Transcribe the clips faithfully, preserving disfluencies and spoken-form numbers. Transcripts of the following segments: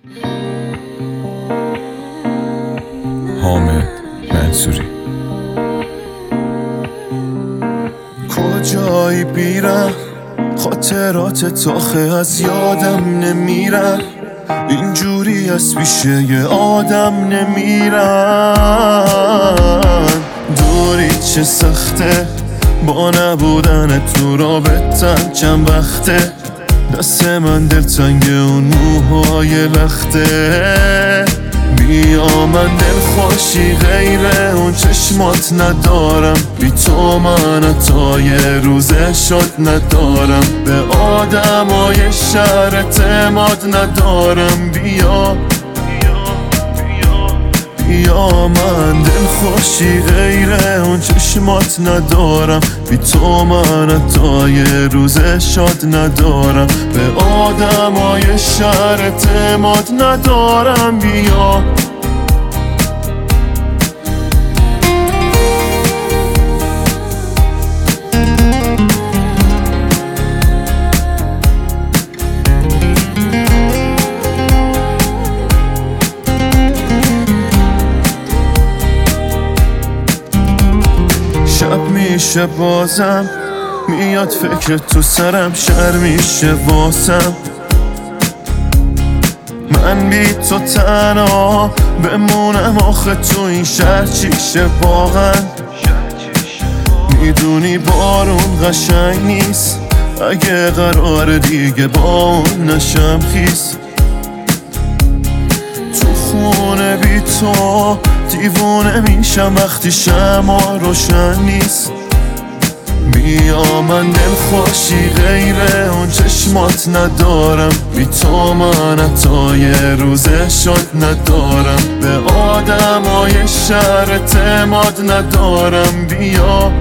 حامد منصوری. کجایی بیرم خاطرات تاخه از یادم نمیرن، اینجوری از پیشه یه آدم نمیرن. دوری چه سخته با نبودن تو رابطم، چند وقته دست من دلتنگ اون موهای لخته. بیا من دل خوشی غیره اون چشمات ندارم، بی تو من حتی یه روزه شد ندارم. به آدمای شهر اعتماد ندارم. بیا بیا من دل خوشی غیره اون چشمات ندارم، بی تو من حتی یه روزه شاد ندارم. به آدمای شهر اعتماد ندارم. بیا شب میشه بازم میاد فکر تو سرم، شر میشه واسم من بی تو تنها بمونم. آخه تو این شهر چیشه واقعا؟ میدونی بارون قشنگ نیست اگه قرار دیگه با اون نشم خیس. تو خونه بی تو دیوونه میشم وقتی شمع روشن نیست. بیا من دل خوشی غیره اون چشمات ندارم، بی تو من حتی یه روزه شد ندارم. به آدمای شهر اعتماد ندارم. بیا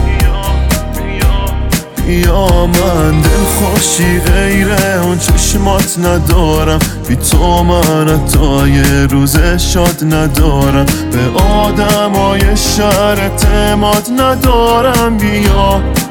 بیا من دل خوشی غیره اون چشمات ندارم، بی تو من حتی یه روزه شاد ندارم. به آدمای شهر اعتماد ندارم. بیا